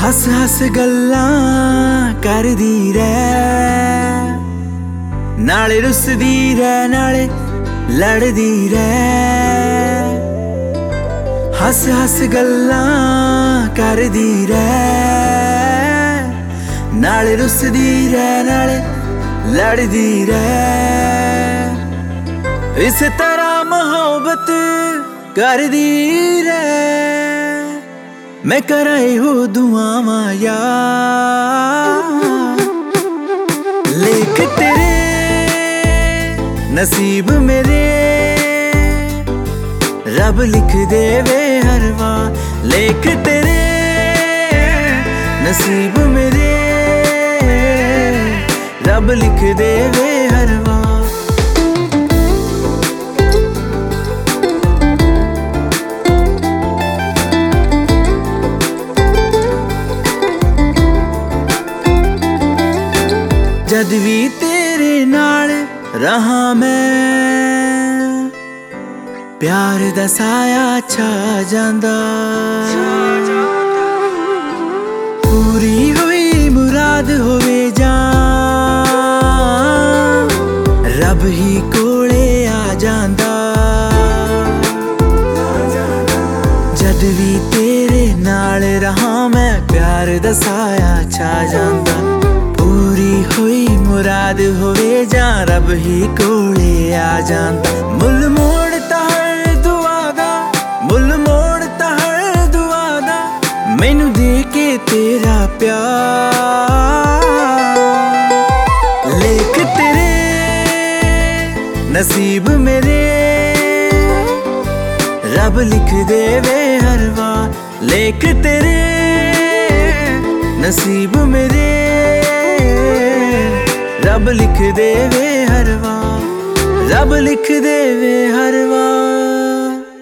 हस हस गल्लां करदी रह, नाले रुसदी रह नाले लड़दी रह। हस हस गल्लां करदी रह, नाले रुसदी रह नाले लड़दी रह। इस तरह मोहब्बत करदी रह, मैं कराए हो दुआवां यार। लेख तेरे नसीब मेरे रब लिख देवे हर बार। लेख तेरे नसीब मेरे रब लिख देवे हर बार। जद भी तेरे नाल रहा मैं, प्यार दा साया छा जांदा। पूरी हुई मुराद होवे जां, रब ही कोले आ जांदा। जद भी तेरे नाल रहा मैं, प्यार दा साया छा जांदा। पूरी हुई मुराद होवे जां, रब ही कोले आ जांदा। मुल मोड़ता हर दुआ दा, मुल मोड़ता हर दुआ दा, मैनू दे के तेरा प्यार। लेख तेरे नसीब मेरे रब लिख देवे हर बार। लेख तेरे नसीब मेरे रब लिख देवे हर बार, रब लिख देवे हर बार।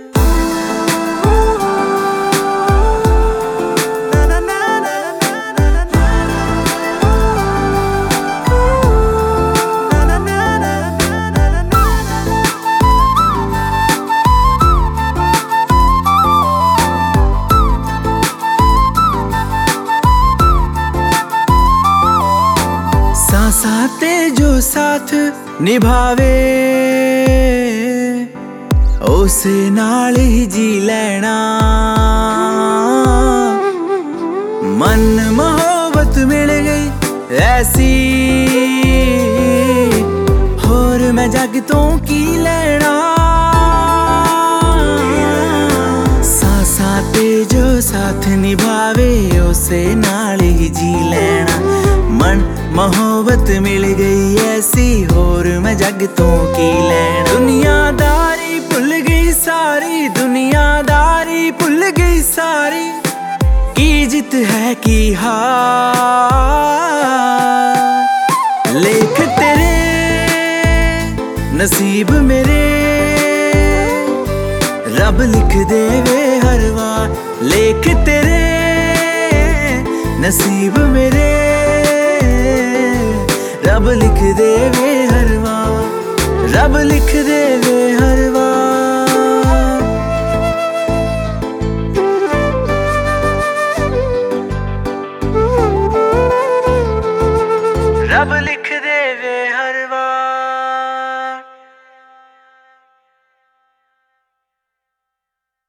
साथे जो साथ निभावे, उसे नाल ही जी लेना। मन मोहब्बत मिल गई ऐसी, होर मैं जग तो की लेना। साथे जो साथ निभावे, उसे नाल ही जी लेना। मन मोहब्बत मिल गई ऐसी, होर मैं जग तो की लेना। दुनियादारी भुल गई सारी, दुनियादारी भुल गई सारी, की जित है की हार। लेख तेरे नसीब मेरे रब लिख देवे हर बार। लेख तेरे नसीब मेरे रब लिख देवे हर बार, रब लिख